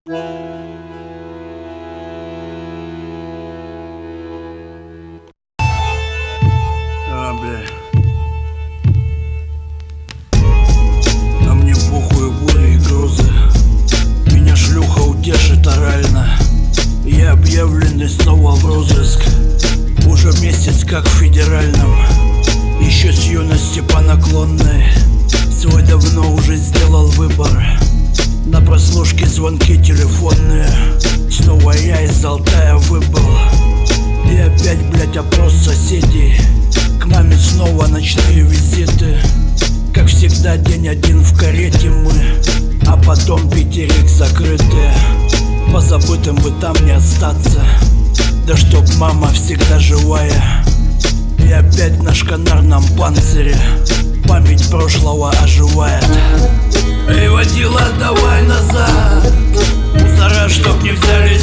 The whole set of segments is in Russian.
Бля. А мне похуй бури и грозы. Меня шлюха утешит орально. Я объявленный снова в розыск. Уже месяц как в федеральном. Еще с юности по наклонной. Свой давно уже сделал выбор. На прослушке звонки телефонные. Снова я из Алтая выбыл. И опять, блять, опрос соседей. К маме снова ночные визиты. Как всегда, день один в карете мы. А потом пятерик закрытые. По забытым бы там не остаться. Да чтоб мама всегда живая. И опять на шканарном панцире память прошлого оживает. Эй, водила, давай назад. Мусора, чтоб не взяли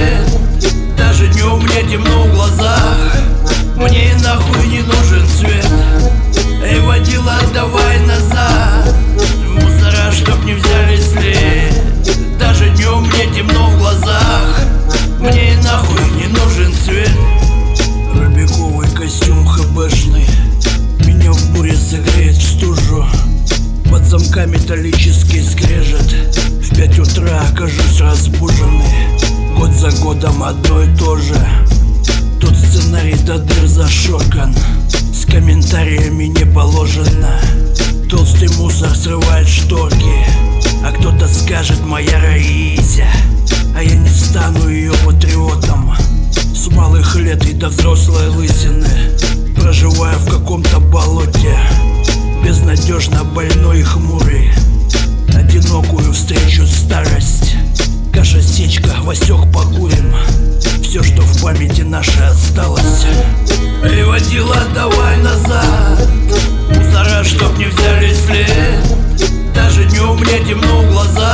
след. Даже днем мне темно в глазах. Мне и нахуй не нужен свет. Эй, водила, давай назад. Мусора, чтоб не взяли след. Даже днем мне темно в глазах. Мне и нахуй не нужен свет. Робяковый костюм хбшный меня в буре согреет в стужу. Под замка металлический скрежет. В 5 утра окажусь разбуженный. Год за годом одно и то же. Тут сценарий до дыр зашоркан. С комментариями не положено. Толстый мусор срывает шторки. А кто-то скажет: моя Раися. А я не стану ее патриотом. С малых лет и до взрослой лысины проживая в каком-то болоте. Безнадежно больной и хмурый. Одинокую встречу старость. Каша, сечка, Васек, покурим. Все, что в памяти нашей осталось. Эй, водила, давай назад. Мусора, чтоб не взяли след. Даже днем мне темно в глазах.